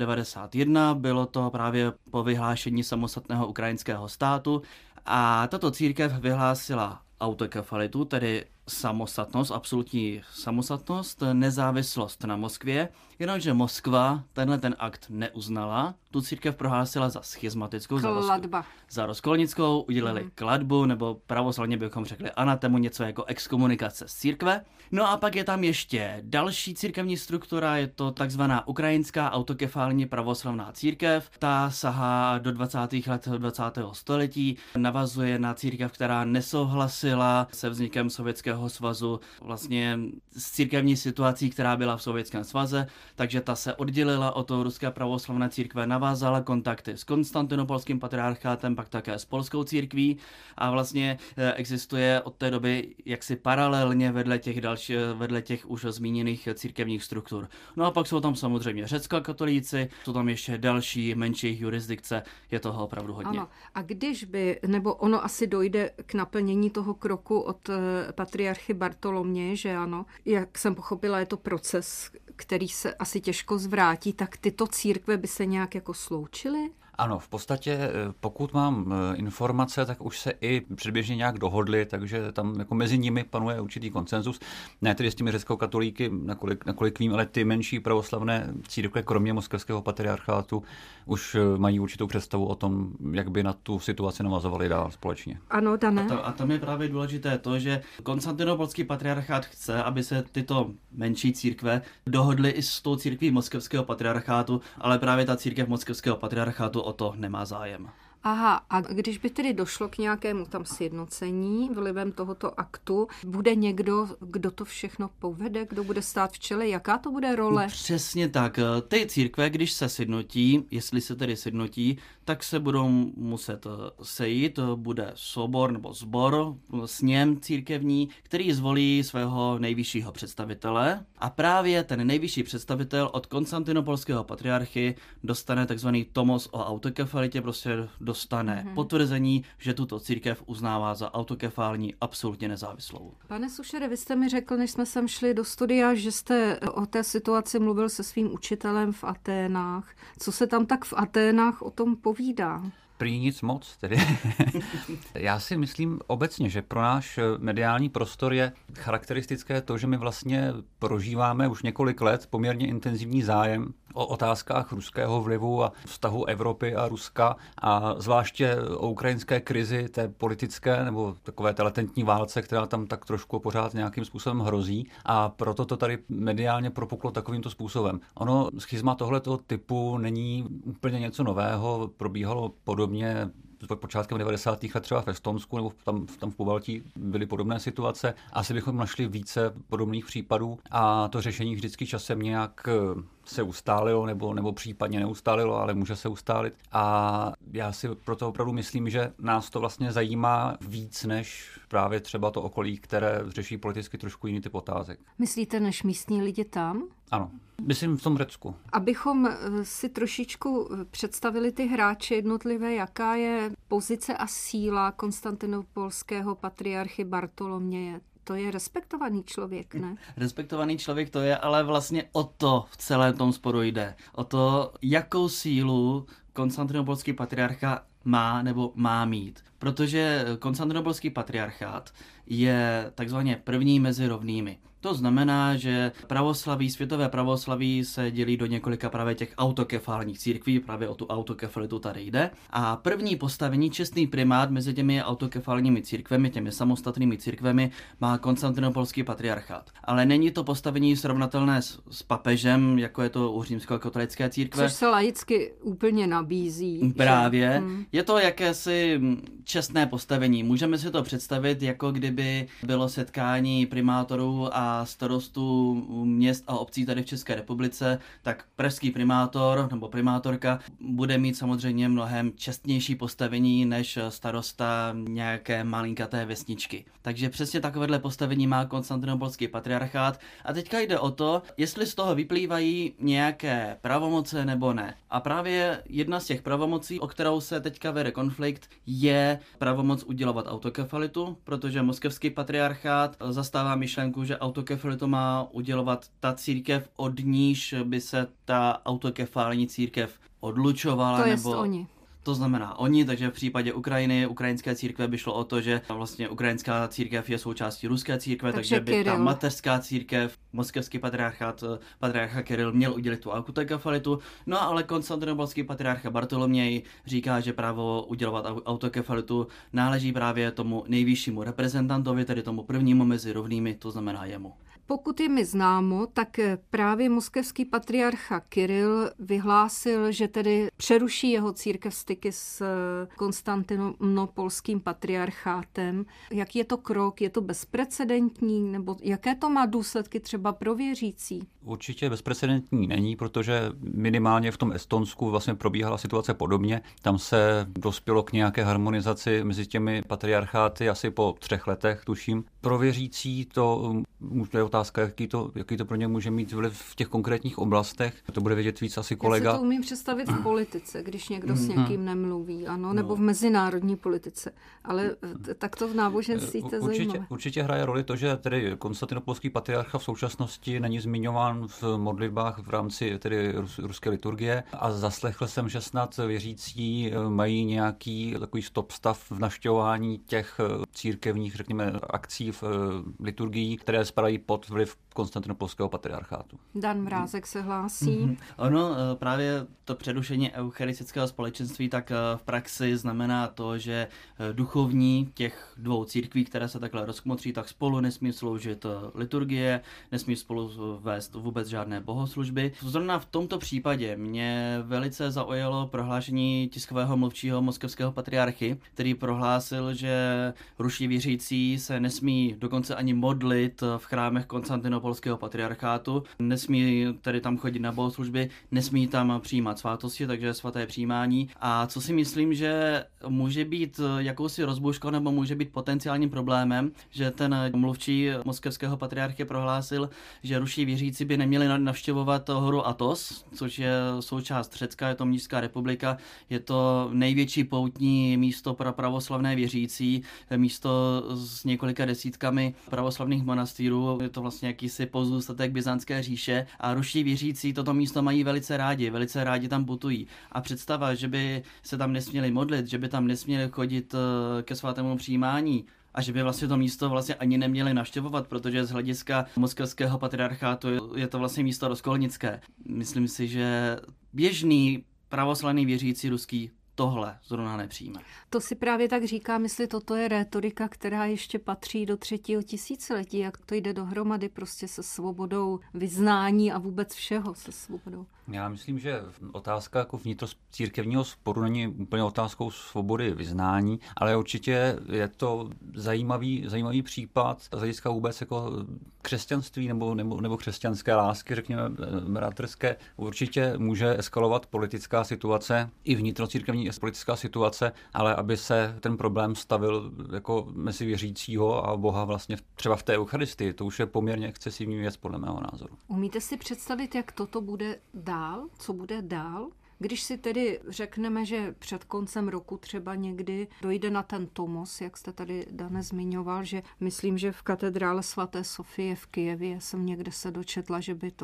1991, bylo to právě po vyhlášení samostatného ukrajinského státu, a tato církev vyhlásila autokefalitu, tedy samostatnost, absolutní samostatnost, nezávislost na Moskvě, jenomže Moskva tenhle ten akt neuznala, tu církev prohlásila za schizmatickou, za rozkolnickou, udělali klatbu, nebo pravoslavně bychom řekli anatemu, něco jako exkomunikace z církve. No a pak je tam ještě další církevní struktura, je to takzvaná Ukrajinská autokefální pravoslavná církev, ta sahá do 20. let 20. století, navazuje na církev, která nesouhlasila se vznikem Sovětského svazu, vlastně s církevní situací, která byla v Sovětském svaze, takže ta se oddělila od toho ruské pravoslavné církve, navázala kontakty s Konstantinopolským patriarchátem, pak také s polskou církví a vlastně existuje od té doby jaksi paralelně vedle těch už zmíněných církevních struktur. No a pak jsou tam samozřejmě řecko-katolíci, jsou tam ještě další menší jurisdikce, je toho opravdu hodně. Ano. A když by, nebo ono asi dojde k naplnění toho kroku od patriarchy Bartoloměje, že ano, jak jsem pochopila, je to proces, který se asi těžko zvrátí, tak tyto církve by se nějak jako sloučily? Ano, v podstatě, pokud mám informace, tak už se i předběžně nějak dohodli, takže tam jako mezi nimi panuje určitý konsenzus. Ne tedy s těmi řeckokatolíky, nakolik vím, ale ty menší pravoslavné církve, kromě moskevského patriarchátu, už mají určitou představu o tom, jak by na tu situaci navazovali dál společně. Ano, Dané. A tam je právě důležité to, že Konstantinopolský patriarchát chce, aby se tyto menší církve dohodly i s tou církví moskevského patriarchátu, ale právě ta církev moskevského patriarchátu o to nemá zájem. Aha, a když by tedy došlo k nějakému tam sjednocení vlivem tohoto aktu, bude někdo, kdo to všechno povede, kdo bude stát v čele, jaká to bude role? Přesně tak. Ty církve, když se sjednotí, jestli se tedy sjednotí, tak se budou muset sejít, bude sobor nebo sbor, sněm církevní, který zvolí svého nejvyššího představitele a právě ten nejvyšší představitel od konstantinopolského patriarchy dostane takzvaný tomos o autokefalitě, prostě dostane potvrzení, že tuto církev uznává za autokefální absolutně nezávislou. Pane Sušere, vy jste mi řekl, než jsme sem šli do studia, že jste o té situaci mluvil se svým učitelem v Aténách. Co se tam tak v Aténách o tom povídá? Prý nic moc tedy. Já si myslím obecně, že pro náš mediální prostor je charakteristické to, že my vlastně prožíváme už několik let poměrně intenzivní zájem o otázkách ruského vlivu a vztahu Evropy a Ruska a zvláště o ukrajinské krizi, té politické nebo takové té latentní válce, která tam tak trošku pořád nějakým způsobem hrozí a proto to tady mediálně propuklo takovýmto způsobem. Ono schizma tohletoho typu není úplně něco nového, probíhalo podobně počátkem 90. let třeba v Estonsku nebo tam v Pobaltí byly podobné situace. Asi bychom našli více podobných případů a to řešení vždycky časem nějak se ustálilo nebo případně neustálilo, ale může se ustálit. A já si proto opravdu myslím, že nás to vlastně zajímá víc než právě třeba to okolí, které řeší politicky trošku jiný typ otázek. Myslíte než místní lidi tam? Ano, myslím v tom Řecku. Abychom si trošičku představili ty hráče jednotlivé, jaká je pozice a síla konstantinopolského patriarchy Bartoloměje. To je respektovaný člověk, ne? Respektovaný člověk to je, ale vlastně o to v celém tom sporu jde. O to, jakou sílu konstantinopolský patriarcha má nebo má mít. Protože konstantinopolský patriarchát je takzvaně první mezi rovnými. To znamená, že pravoslaví, světové pravoslaví se dělí do několika právě těch autokefálních církví, právě o tu autokefalitu tady jde. A první postavení, čestný primát mezi těmi autokefálními církvemi, těmi samostatnými církvemi, má konstantinopolský patriarchát. Ale není to postavení srovnatelné s papežem, jako je to u římskokatolické církve. Což se laicky úplně nabízí. Právě. Je to jakési čestné postavení. Můžeme si to představit, jako kdyby bylo setkání primátorů a starostů měst a obcí tady v České republice, tak pražský primátor nebo primátorka bude mít samozřejmě mnohem čestnější postavení než starosta nějaké malinkaté vesničky. Takže přesně takovéhle postavení má konstantinopolský patriarchát a teďka jde o to, jestli z toho vyplývají nějaké pravomoce nebo ne. A právě jedna z těch pravomocí, o kterou se teďka vede konflikt, je pravomoc udělovat autokefalitu, protože moskevský patriarchát zastává myšlenku, že autokefalitu má udělovat ta církev, od níž by se ta autokefální církev odlučovala. To jest oni. To znamená oni, takže v případě Ukrajiny, ukrajinské církve by šlo o to, že vlastně ukrajinská církev je součástí ruské církve, takže by Kiril. ta mateřská církev, moskevský patriarcha Kiril měl udělit tu autokefalitu, no ale konstantinopolský patriarcha Bartoloměj říká, že právo udělovat autokefalitu náleží právě tomu nejvyššímu reprezentantovi, tedy tomu prvnímu mezi rovnými, to znamená jemu. Pokud je mi známo, tak právě moskevský patriarcha Kiril vyhlásil, že tedy přeruší jeho církev styky s konstantinopolským patriarchátem. Jaký je to krok? Je to bezprecedentní? Nebo jaké to má důsledky třeba pro věřící? Určitě bezprecedentní není, protože minimálně v tom Estonsku vlastně probíhala situace podobně. Tam se dospělo k nějaké harmonizaci mezi těmi patriarcháty asi po 3 letech, tuším. Pro věřící to je otázka, jaký to pro ně může mít vliv v těch konkrétních oblastech. To bude vědět víc asi kolega. Já si to umím představit v politice, když někdo s někým nemluví, ano, nebo v mezinárodní politice. Ale tak to v náboženství to je zajímavé. Určitě hraje roli to, že tedy konstantinopolský patriarcha v současnosti není zmiňován angažován v modlitbách v rámci tedy ruské liturgie a zaslechl jsem, že snad věřící mají nějaký takový stop stav v navštěvování těch církevních, řekněme, akcí v liturgii, které spadají pod vliv konstantinopolského patriarchátu. Dan Mrázek se hlásí. Ono právě to přerušení eucharistického společenství tak v praxi znamená to, že duchovní těch dvou církví, které se takhle rozkmotří, tak spolu nesmí sloužit liturgie, nesmí spolu vést vůbec žádné bohoslužby. Zrovna v tomto případě mě velice zaujalo prohlášení tiskového mluvčího moskevského patriarchy, který prohlásil, že ruští věřící se nesmí dokonce ani modlit v chrámech konstantinopolského patriarchátu, nesmí tedy tam chodit na bohoslužby, nesmí tam přijímat svátosti, takže svaté přijímání. A co si myslím, že může být jakousi rozbouškou nebo může být potenciálním problémem, že ten mluvčí moskevského patriarchy prohlásil, že ruští věřící by neměli navštěvovat horu Athos, což je součást Řecka, je to Mnišská republika, je to největší poutní místo pro pravoslavné věřící, místo s několika desítkami pravoslavných monastýrů, je to vlastně jakýsi pozůstatek byzantské říše a ruští věřící toto místo mají velice rádi tam putují. A představa, že by se tam nesměli modlit, že by tam nesměli chodit ke svatému přijímání, a že by vlastně to místo vlastně ani neměli navštěvovat, protože z hlediska moskevského patriarchátu je to vlastně místo rozkolnické. Myslím si, že běžný pravoslavný věřící ruský tohle zrovna nepřijme. To si právě tak říkám, jestli toto je rétorika, která ještě patří do 3. tisíciletí, jak to jde dohromady prostě se svobodou vyznání a vůbec všeho se svobodou. Já myslím, že otázka jako vnitrocírkevního sporu není úplně otázkou svobody vyznání, ale určitě je to zajímavý případ z hlediska vůbec jako křesťanství nebo křesťanské lásky, řekněme bratrské. Určitě může eskalovat politická situace i vnitrocírkevní politická situace, ale aby se ten problém stavil jako mezi věřícího a Boha vlastně třeba v té eucharistii, to už je poměrně excesivní věc podle mého názoru. Umíte si představit, jak toto bude dál? Co bude dál? Když si tedy řekneme, že před koncem roku třeba někdy dojde na ten tomos, jak jste tady, Dane, zmiňoval, že myslím, že v katedrále svaté Sofie v Kyjevě jsem někde se dočetla,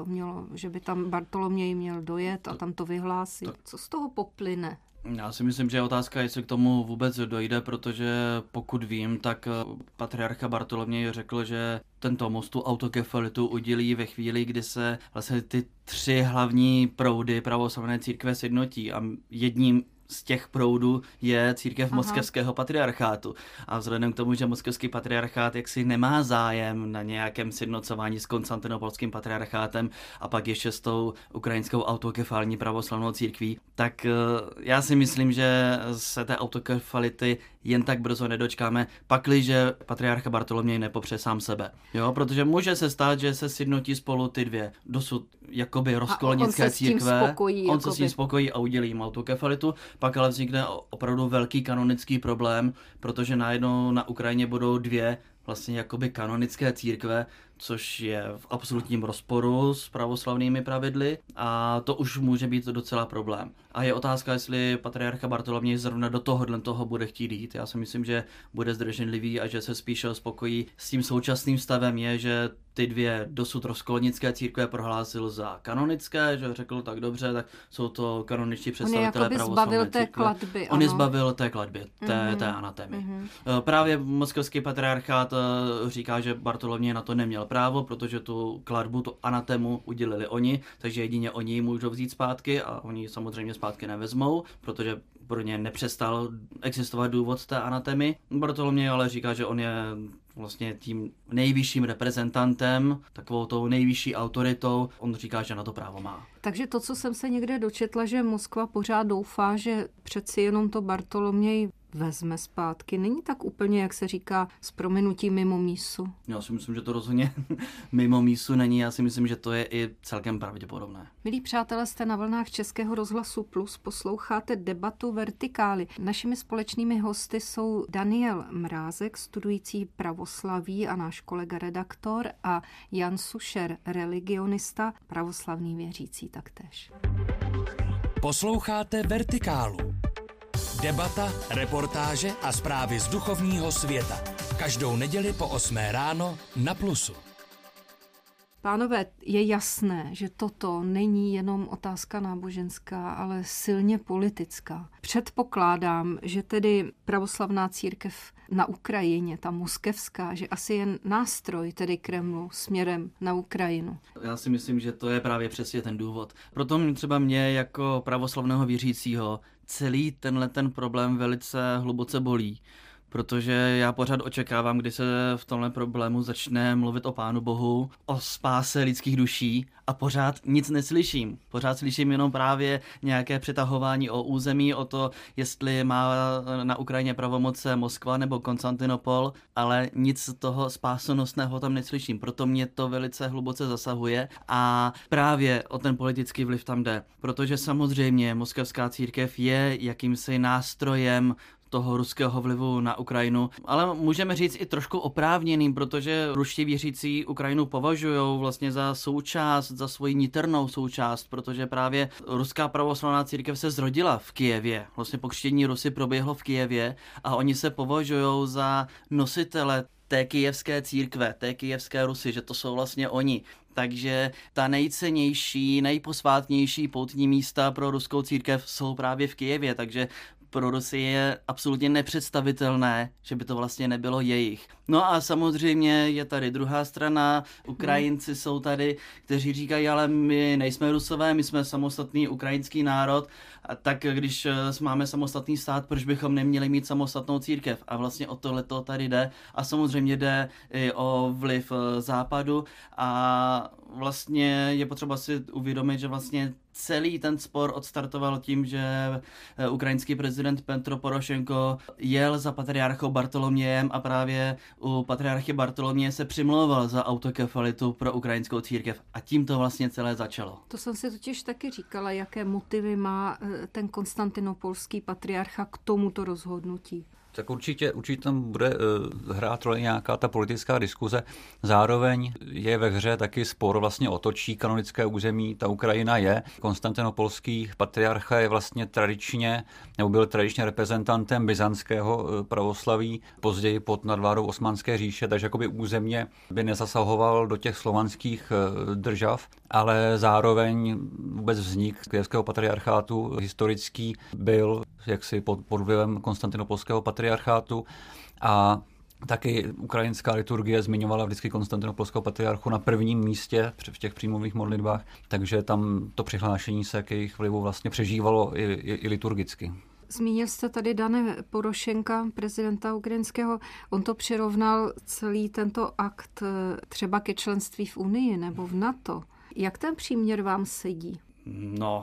že by tam Bartoloměj měl dojet a tam to vyhlásit. Co z toho poplyne? Já si myslím, že je otázka, jestli k tomu vůbec dojde, protože pokud vím, tak patriarcha Bartoloměj řekl, že tento most tu autokefalitu udělí ve chvíli, kdy se vlastně ty 3 hlavní proudy pravoslavné církve sjednotí a jedním z těch proudů je církev moskevského patriarchátu. A vzhledem k tomu, že moskevský patriarchát jaksi nemá zájem na nějakém sjednocování s konstantinopolským patriarchátem a pak ještě s tou ukrajinskou autokefální pravoslavnou církví, tak já si myslím, že se té autokefality jen tak brzo nedočkáme, pakliže patriarcha Bartoloměj nepopře sám sebe. Jo, protože může se stát, že se sjednotí spolu ty dvě dosud jakoby rozkolnické církve. On se s tím spokojí a udělí jim autokefalitu, pak ale vznikne opravdu velký kanonický problém, protože najednou na Ukrajině budou 2 vlastně jakoby kanonické církve, což je v absolutním rozporu s pravoslavnými pravidly a to už může být docela problém. A je otázka, jestli patriarcha Bartoloměj zrovna do toho bude chtít jít. Já si myslím, že bude zdrženlivý a že se spíše spokojí s tím současným stavem je, že ty 2 dosud rozkolnické církve prohlásil za kanonické, že řekl tak dobře, tak jsou to kanoničtí představitelé pravoslavné církve. On je zbavil té klatby, té anatémy. Právě moskevský patriarchát říká, že Bartoloměj na to neměl právo, protože tu klatbu, tu anatému udělili oni, takže jedině oni ji můžou vzít zpátky a oni samozřejmě zpátky nevezmou, protože pro ně nepřestal existovat důvod té anatémy. Bartoloměj ale říká, že on je vlastně tím nejvyšším reprezentantem, takovou tou nejvyšší autoritou. On říká, že na to právo má. Takže to, co jsem se někde dočetla, že Moskva pořád doufá, že přeci jenom to Bartoloměj vezme zpátky. Není tak úplně, jak se říká, s prominutím mimo mísu? Já si myslím, že to rozhodně mimo mísu není. Já si myslím, že to je i celkem pravděpodobné. Milí přátelé, jste na vlnách Českého rozhlasu Plus, posloucháte debatu Vertikály. Našimi společnými hosty jsou Daniel Mrázek, studující pravoslaví a náš kolega redaktor, a Jan Sušer, religionista, pravoslavný věřící taktéž. Posloucháte Vertikálu. Debata, reportáže a zprávy z duchovního světa. Každou neděli po 8 ráno na Plusu. Pánové, je jasné, že toto není jenom otázka náboženská, ale silně politická. Předpokládám, že tedy pravoslavná církev na Ukrajině, ta moskevská, že asi je nástroj tedy Kremlu směrem na Ukrajinu. Já si myslím, že to je právě přesně ten důvod. Proto třeba mě jako pravoslavného věřícího celý ten problém velice hluboce bolí. Protože já pořád očekávám, kdy se v tomhle problému začne mluvit o Pánu Bohu, o spáse lidských duší a pořád nic neslyším. Pořád slyším jenom právě nějaké přetahování o území, o to, jestli má na Ukrajině pravomoce Moskva nebo Konstantinopol, ale nic z toho spásonosného tam neslyším. Proto mě to velice hluboce zasahuje a právě o ten politický vliv tam jde. Protože samozřejmě moskevská církev je jakýmsi nástrojem toho ruského vlivu na Ukrajinu, ale můžeme říct i trošku oprávněným, protože ruští věřící Ukrajinu považují vlastně za součást, za svoji niternou součást, protože právě ruská pravoslavná církev se zrodila v Kyjevě. Vlastně pokřtění Rusy proběhlo v Kyjevě a oni se považují za nositele té kyjevské církve, té kyjevské Rusy, že to jsou vlastně oni. Takže ta nejcennější, nejposvátnější poutní místa pro ruskou církev jsou právě v Kyjevě, takže pro Rusy je absolutně nepředstavitelné, že by to vlastně nebylo jejich. No a samozřejmě je tady druhá strana, Ukrajinci jsou tady, kteří říkají, ale my nejsme Rusové, my jsme samostatný ukrajinský národ, a tak když máme samostatný stát, proč bychom neměli mít samostatnou církev? A vlastně o tohleto tady jde a samozřejmě jde i o vliv západu a vlastně je potřeba si uvědomit, že vlastně celý ten spor odstartoval tím, že ukrajinský prezident Petro Porošenko jel za patriarchou Bartolomějem a právě u patriarchy Bartoloměje se přimlouval za autokefalitu pro ukrajinskou církev a tím to vlastně celé začalo. To jsem si totiž taky říkala, jaké motivy má ten konstantinopolský patriarcha k tomuto rozhodnutí. Tak určitě tam bude hrát roli nějaká ta politická diskuze. Zároveň je ve hře taky spor vlastně o to, čí kanonické území ta Ukrajina je. Konstantinopolský patriarcha je vlastně tradičně, nebo byl tradičně reprezentantem byzantského pravoslaví, později pod nadvládou Osmanské říše, takže jakoby územně by nezasahoval do těch slovanských držav, ale zároveň vůbec vznik kyjevského patriarchátu historický byl jaksi pod vlivem konstantinopolského patriarchátu a taky ukrajinská liturgie zmiňovala vždycky konstantinopolského patriarchu na prvním místě v těch příjmových modlitbách, takže tam to přihlášení se k jejich vlivu vlastně přežívalo i liturgicky. Zmínil jste tady Dane Porošenka, prezidenta ukrajinského. On to přirovnal celý tento akt třeba ke členství v Unii nebo v NATO. Jak ten příměr vám sedí? No,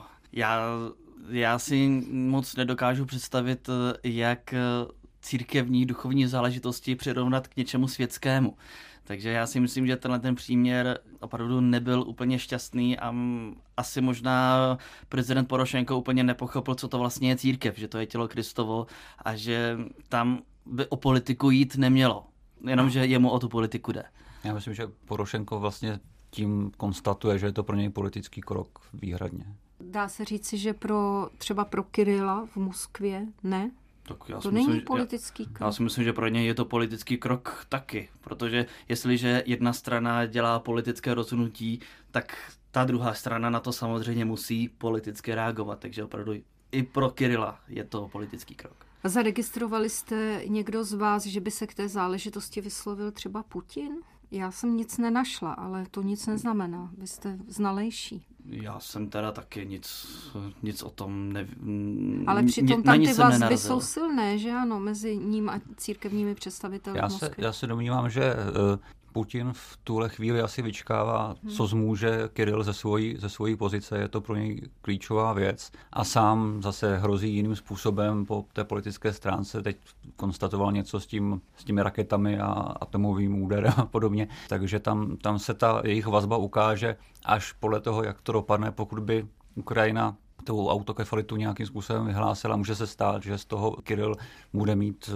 já si moc nedokážu představit, jak církevní duchovní záležitosti přirovnat k něčemu světskému. Takže já si myslím, že ten příměr opravdu nebyl úplně šťastný a asi možná prezident Porošenko úplně nepochopil, co to vlastně je církev, že to je tělo Kristovo a že tam by o politiku jít nemělo. Jenomže jemu o tu politiku jde. Já myslím, že Porošenko vlastně tím konstatuje, že je to pro něj politický krok výhradně. Dá se říci, že třeba pro Kirila v Moskvě ne? To není politický krok. Já si myslím, že pro něj je to politický krok taky, protože jestliže jedna strana dělá politické rozhodnutí, tak ta druhá strana na to samozřejmě musí politicky reagovat, takže opravdu i pro Kirila je to politický krok. A zaregistrovali jste někdo z vás, že by se k té záležitosti vyslovil třeba Putin? Já jsem nic nenašla, ale to nic neznamená. Vy jste znalejší. Já jsem teda taky nic o tom nevím. Ale přitom tam ty vazby jsou silné, že ano, mezi ním a církevními představiteli Moskvy. Já se domnívám, že Putin v tuhle chvíli asi vyčkává, co zmůže Kiril ze svojí pozice, je to pro něj klíčová věc a sám zase hrozí jiným způsobem po té politické stránce, teď konstatoval něco s těmi raketami a atomovým úderem a podobně, takže tam se ta jejich vazba ukáže až podle toho, jak to dopadne, pokud by Ukrajina tu autokefalitu nějakým způsobem vyhlásila, může se stát, že z toho Kiril bude mít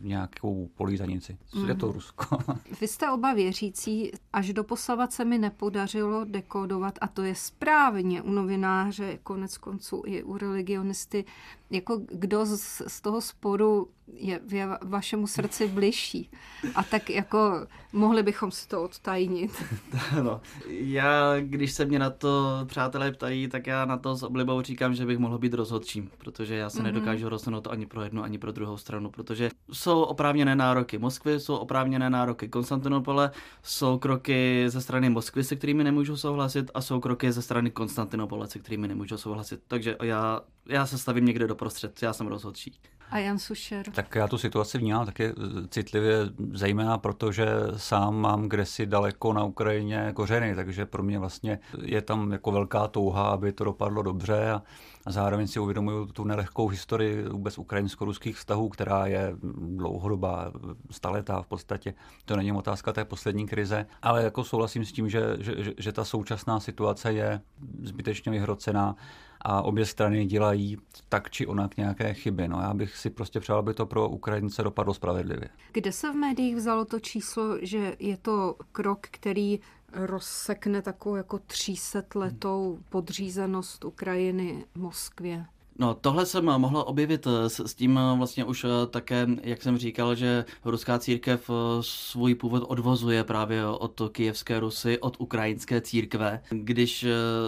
nějakou polízanici. Je to Rusko. Vy jste oba věřící, až doposavat se mi nepodařilo dekodovat, a to je správně u novináře, konec konců i u religionisty, jako kdo z toho sporu je vašemu srdci bližší. A tak jako mohli bychom si to odtajnit. No, já, když se mě na to přátelé ptají, tak já na to s oblibou říkám, že bych mohl být rozhodčím, protože já se nedokážu rozhodnout ani pro jednu, ani pro druhou stranu, protože jsou oprávněné nároky Moskvy, jsou oprávněné nároky Konstantinopole, jsou kroky ze strany Moskvy, se kterými nemůžu souhlasit, a jsou kroky ze strany Konstantinopole, se kterými nemůžu souhlasit. Takže já se stavím někde doprostřed, já jsem rozhodčí. A Jan Sušer? Tak já tu situaci vnímám taky citlivě, zejména protože sám mám kdesi daleko na Ukrajině kořeny, takže pro mě vlastně je tam jako velká touha, aby to dopadlo dobře a zároveň si uvědomuju tu nelehkou historii vůbec ukrajinsko-ruských vztahů, která je dlouhodobá, staletá v podstatě. To není otázka té poslední krize, ale jako souhlasím s tím, že ta současná situace je zbytečně vyhrocená a obě strany dělají tak či onak nějaké chyby. No, já bych si prostě přál, aby to pro Ukrajince dopadlo spravedlivě. Kde se v médiích vzalo to číslo, že je to krok, který rozsekne takovou jako 300letou podřízenost Ukrajiny Moskvě? No, tohle jsem mohla objevit s tím vlastně už také, jak jsem říkal, že ruská církev svůj původ odvozuje právě od kyjevské Rusy, od ukrajinské církve. Když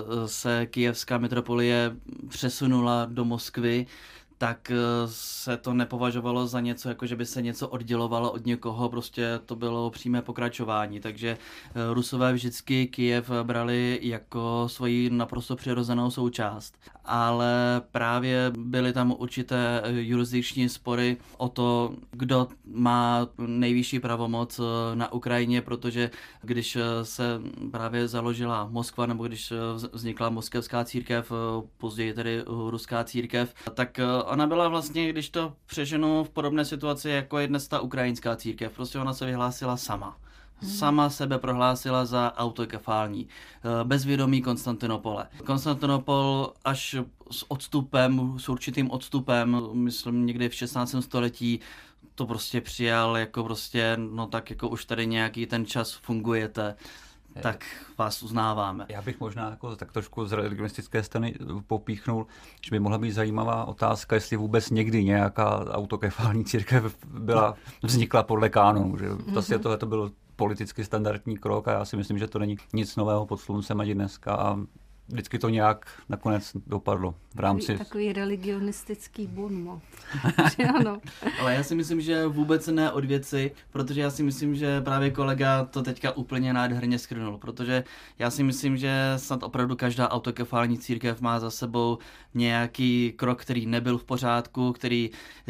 se kyjevská metropolie přesunula do Moskvy, tak se to nepovažovalo za něco, jako že by se něco oddělovalo od někoho, prostě to bylo přímé pokračování, takže Rusové vždycky Kyjev brali jako svoji naprosto přirozenou součást, ale právě byly tam určité jurisdikční spory o to, kdo má nejvyšší pravomoc na Ukrajině, protože když se právě založila Moskva, nebo když vznikla moskevská církev, později tedy ruská církev, tak ona byla vlastně, když to přeženu, v podobné situaci, jako je dnes ta ukrajinská církev. Prostě ona se vyhlásila sama. Sama sebe prohlásila za autokefální. Bez vědomí Konstantinopole. Konstantinopol až s určitým odstupem, myslím někdy v 16. století, to prostě přijal jako prostě, no tak jako už tady nějaký ten čas fungujete, tak vás uznáváme. Já bych možná jako tak trošku z religionistické strany popíchnul, že by mohla být zajímavá otázka, jestli vůbec někdy nějaká autokefální církev vznikla podle kánonu. Že tohle to byl politicky standardní krok a já si myslím, že to není nic nového pod sluncem ani dneska a vždycky to nějak nakonec dopadlo v rámci... Takový religionistický bonmot. Ano. Ale já si myslím, že vůbec ne od věci, protože já si myslím, že právě kolega to teďka úplně nádherně shrnul, protože já si myslím, že snad opravdu každá autokefální církev má za sebou nějaký krok, který nebyl v pořádku, který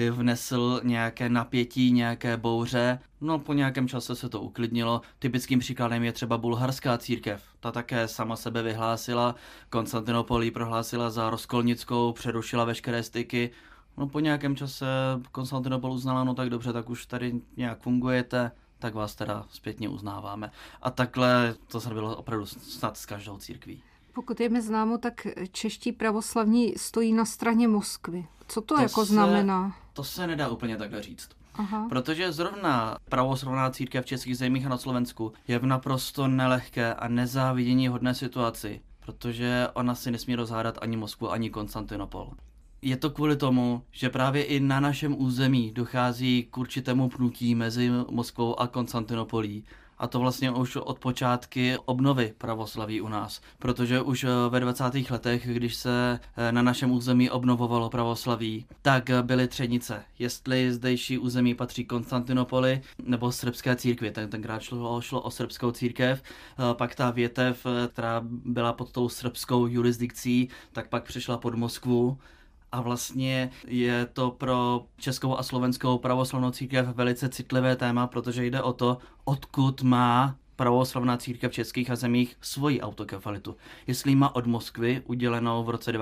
vnesl nějaké napětí, nějaké bouře. No, po nějakém čase se to uklidnilo. Typickým příkladem je třeba bulharská církev. Ta také sama sebe vyhlásila, Konstantinopol ji prohlásila za rozkolnickou, přerušila veškeré styky. No, po nějakém čase Konstantinopol uznala, no tak dobře, tak už tady nějak fungujete, tak vás teda zpětně uznáváme. A takhle to se bylo opravdu snad s každou církví. Pokud je mi známo, tak čeští pravoslavní stojí na straně Moskvy. Co to jako znamená? To se nedá úplně takhle říct. Aha. Protože zrovna pravoslavná církev v českých zemích a na Slovensku je v naprosto nelehké a nezávidění hodné situaci, protože ona si nesmí rozhádat ani Moskvu, ani Konstantinopol. Je to kvůli tomu, že právě i na našem území dochází k určitému pnutí mezi Moskvou a Konstantinopolí. A to vlastně už od počátky obnovy pravoslaví u nás. Protože už ve 20. letech, když se na našem území obnovovalo pravoslaví, tak byly třenice. Jestli zdejší území patří Konstantinopoli nebo srbské církvi. Tenkrát šlo o srbskou církev. Pak ta větev, která byla pod tou srbskou jurisdikcí, tak pak přišla pod Moskvu. A vlastně je to pro českou a slovenskou pravoslavnou církev velice citlivé téma, protože jde o to, odkud má pravoslavná církev v českých a zemích svoji autokefalitu. Jestli má od Moskvy udělenou v roce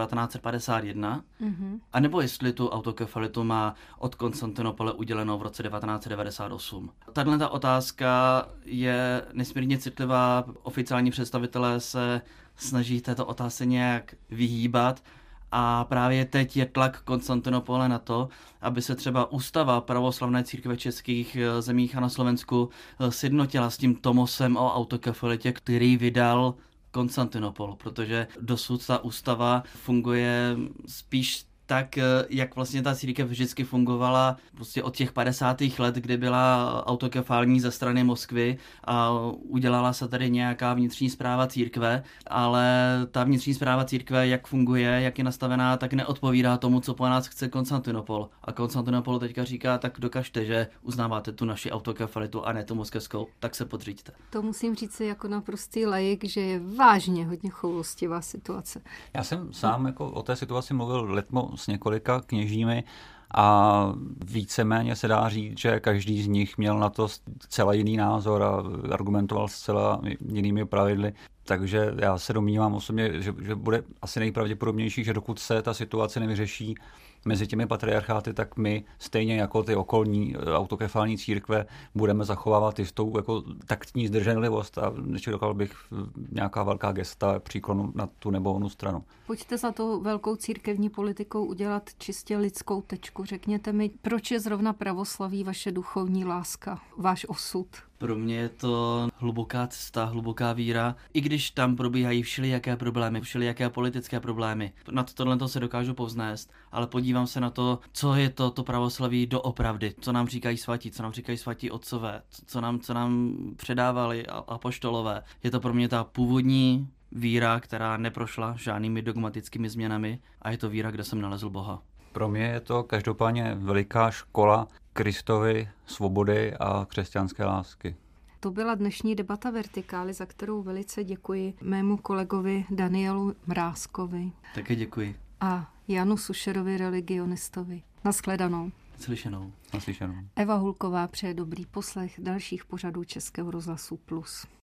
1951, anebo jestli tu autokefalitu má od Konstantinopole udělenou v roce 1998. Tato otázka je nesmírně citlivá, oficiální představitelé se snaží této otázce nějak vyhýbat, A právě teď je tlak Konstantinopole na to, aby se třeba ústava pravoslavné církve v českých zemích a na Slovensku sjednotila s tím tomosem o autokefalitě, který vydal Konstantinopol, protože dosud ta ústava funguje spíš tak, jak vlastně ta církev vždycky fungovala prostě od těch 50. let, kdy byla autokefální ze strany Moskvy a udělala se tady nějaká vnitřní správa církve, ale ta vnitřní správa církve, jak funguje, jak je nastavená, tak neodpovídá tomu, co po nás chce Konstantinopol. A Konstantinopol teďka říká, tak dokažte, že uznáváte tu naši autokefalitu a ne tu moskevskou, tak se podříďte. To musím říct si jako naprostý laik, že je vážně hodně choulostivá situace. Já jsem sám jako o té situaci mluvil letmo s několika kněžími a víceméně se dá říct, že každý z nich měl na to zcela jiný názor a argumentoval zcela jinými pravidly. Takže já se domnívám osobně, že bude asi nejpravděpodobnější, že dokud se ta situace nevyřeší mezi těmi patriarcháty, tak my stejně jako ty okolní autokefální církve budeme zachovávat jistou jako taktní zdrženlivost a nečekal bych nějaká velká gesta příklonu na tu nebo onu stranu. Pojďte za to velkou církevní politikou udělat čistě lidskou tečku. Řekněte mi, proč je zrovna pravoslaví vaše duchovní láska, váš osud? Pro mě je to hluboká cesta, hluboká víra, i když tam probíhají všelijaké problémy, všelijaké politické problémy. Nad tohle se dokážu povznést, ale podívám se na to, co je to pravoslaví doopravdy, co nám říkají svatí, co nám říkají svatí otcové, co nám předávali apoštolové. Je to pro mě ta původní víra, která neprošla žádnými dogmatickými změnami a je to víra, kde jsem nalezl Boha. Pro mě je to každopádně veliká škola Kristovy svobody a křesťanské lásky. To byla dnešní debata Vertikály, za kterou velice děkuji mému kolegovi Danielu Mrázkovi. Také děkuji. A Janu Sušerovi, religionistovi. Naschledanou. Slyšenou. Naslyšenou. Eva Hulková přeje dobrý poslech dalších pořadů Českého rozhlasu Plus.